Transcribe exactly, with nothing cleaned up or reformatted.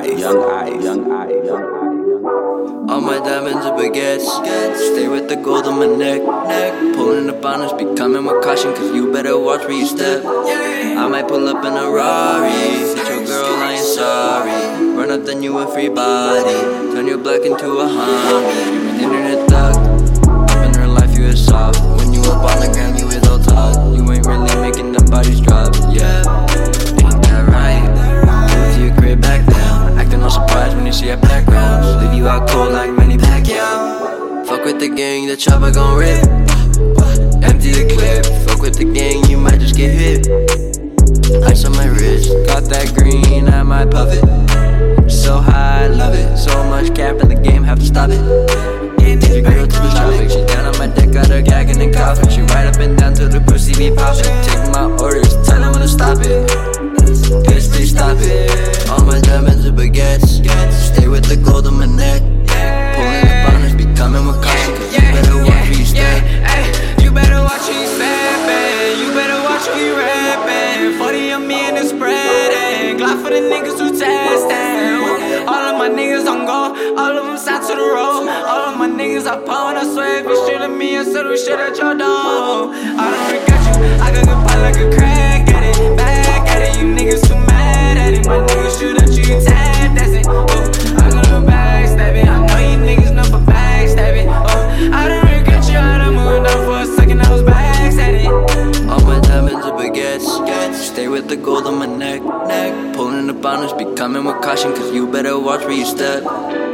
ice, young ice, young ice, young ice, young ice. All my diamonds are baguettes. Stay with the gold on my neck. Pulling up on us, be coming with caution, cause you better watch where you step. I might pull up in a Rari. Hit your girl, I ain't sorry. Run up, then you a free body. Turn your black into a homie. You an internet thug. In real life, you is soft. When you up on the gram, you is all talk. You ain't really making them bodies drop. Yeah, ain't that right? Go to your crib, back down. Acting all surprised when you see our backgrounds. Leave you out cold like Manny Pacquiao. Fuck with the gang, the chopper gon' rip. Empty the clip. Fuck with the gang, you might just get hit. Ice on my wrist, got that green, I might puff it. So high, I love it. So much cap in the game, have to stop it. If you girl to the traffic, she down on my dick, got her gagging and coughing. She right up and down till the pussy be popping. Take my orders, tell them when to stop it. Yes, they stop it. All my diamonds are baguettes. Stay with the gold on my neck. Pulling up on us, be coming with caution, cause you better watch who you step. You better watch who you steppin'. You better watch who you rappin'. forty on me and it's spreading. Glock for the niggas who testin'. All of my niggas on go. All of them side to the road. All of my niggas I pawn. I swear if you shoot at me, I settle shit at your door. I don't regret you. I got good pop like a crack at it. Back at it. You niggas too mad at it. My niggas shoot at you, tap, that's it. Oh, I got no backstabbing. I know you niggas know for backstabbing. Oh, I don't regret you. I done moved on for a second. I was back at it. All my diamonds are baguettes. Stay with the gold on my neck. Pulling up on us, be coming with caution, cause you better watch where you step.